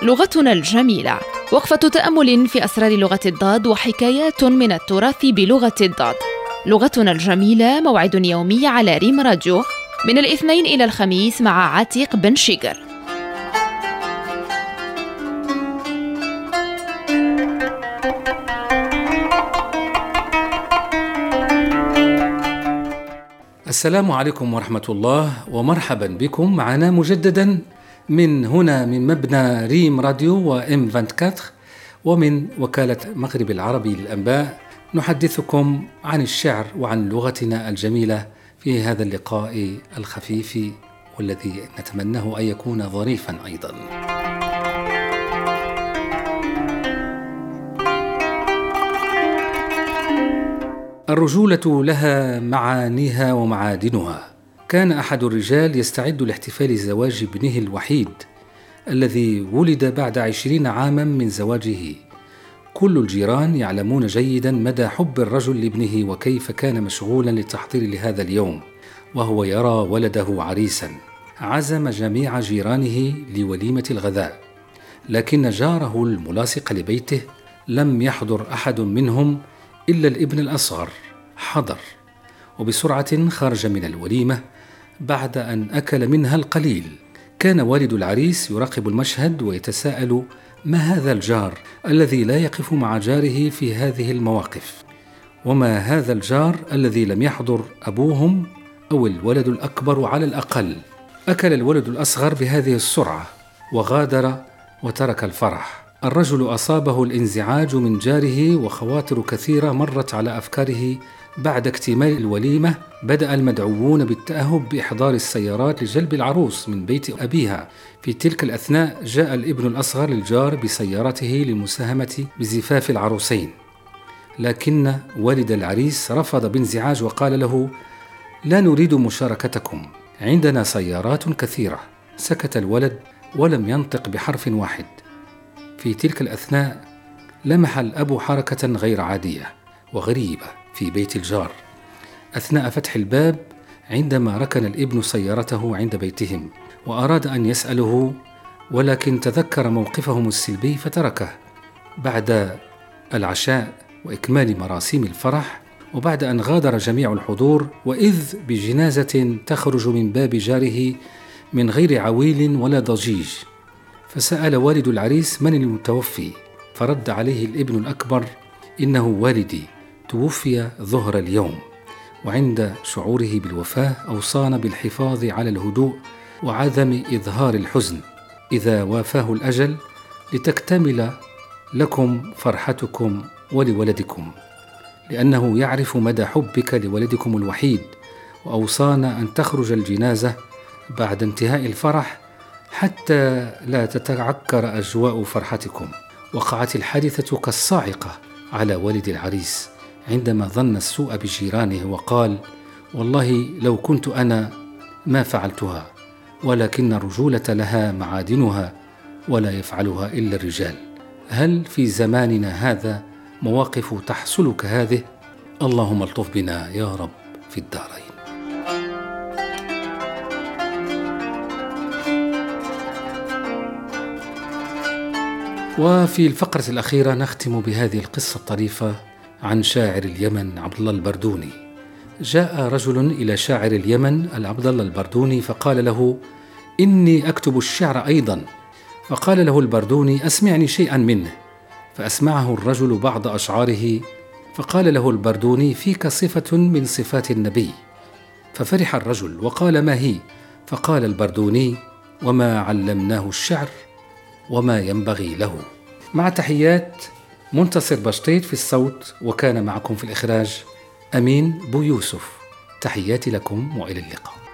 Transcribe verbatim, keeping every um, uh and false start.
لغتنا الجميلة، وقفة تأمل في أسرار لغة الضاد وحكايات من التراث بلغة الضاد. لغتنا الجميلة موعد يومي على ريم راديو من الاثنين إلى الخميس مع عتيق بن شيقر. السلام عليكم ورحمة الله ومرحبا بكم معنا مجددا من هنا من مبنى ريم راديو وإم أربعة وعشرين ومن وكالة مغرب العربي للأنباء. نحدثكم عن الشعر وعن لغتنا الجميلة في هذا اللقاء الخفيف والذي نتمناه أن يكون ظريفا أيضا. الرجولة لها معانيها ومعادنها. كان أحد الرجال يستعد لاحتفال زواج ابنه الوحيد الذي ولد بعد عشرين عاما من زواجه. كل الجيران يعلمون جيدا مدى حب الرجل لابنه وكيف كان مشغولا للتحضير لهذا اليوم وهو يرى ولده عريسا. عزم جميع جيرانه لوليمة الغداء، لكن جاره الملاصق لبيته لم يحضر أحد منهم إلا الابن الأصغر. حضر وبسرعة خرج من الوليمة بعد أن أكل منها القليل. كان والد العريس يراقب المشهد ويتساءل ما هذا الجار الذي لا يقف مع جاره في هذه المواقف، وما هذا الجار الذي لم يحضر أبوهم أو الولد الأكبر على الأقل. أكل الولد الأصغر بهذه السرعة وغادر وترك الفرح. الرجل أصابه الانزعاج من جاره وخواطر كثيرة مرت على أفكاره. بعد اكتمال الوليمة بدأ المدعوون بالتأهب بإحضار السيارات لجلب العروس من بيت أبيها. في تلك الأثناء جاء الابن الأصغر للجار بسيارته للمساهمة بزفاف العروسين، لكن والد العريس رفض بانزعاج وقال له: لا نريد مشاركتكم، عندنا سيارات كثيرة. سكت الولد ولم ينطق بحرف واحد. في تلك الأثناء لمح الأب حركة غير عادية وغريبة في بيت الجار أثناء فتح الباب عندما ركن الابن سيارته عند بيتهم، وأراد أن يسأله ولكن تذكر موقفهم السلبي فتركه. بعد العشاء وإكمال مراسيم الفرح وبعد أن غادر جميع الحضور، وإذ بجنازة تخرج من باب جاره من غير عويل ولا ضجيج. فسأل والد العريس من المتوفي، فرد عليه الابن الأكبر: إنه والدي، توفي ظهر اليوم. وعند شعوره بالوفاة أوصانا بالحفاظ على الهدوء وعدم إظهار الحزن إذا وافاه الأجل لتكتمل لكم فرحتكم ولولدكم، لأنه يعرف مدى حبك لولدكم الوحيد. وأوصانا أن تخرج الجنازة بعد انتهاء الفرح حتى لا تتعكر أجواء فرحتكم. وقعت الحادثة كالصاعقة على والد العريس عندما ظن السوء بجيرانه وقال: والله لو كنت أنا ما فعلتها، ولكن الرجولة لها معادنها ولا يفعلها إلا الرجال. هل في زماننا هذا مواقف تحصل كهذه؟ اللهم الطف بنا يا رب في الدارين. وفي الفقرة الأخيرة نختم بهذه القصة الطريفة عن شاعر اليمن عبد الله البردوني. جاء رجل إلى شاعر اليمن العبد الله البردوني فقال له: إني أكتب الشعر أيضا. فقال له البردوني: أسمعني شيئا منه. فأسمعه الرجل بعض أشعاره، فقال له البردوني: فيك صفة من صفات النبي. ففرح الرجل وقال: ما هي؟ فقال البردوني: وما علمناه الشعر وما ينبغي له. مع تحيات منتصر بشطيط في الصوت، وكان معكم في الإخراج أمين بو يوسف. تحياتي لكم وإلى اللقاء.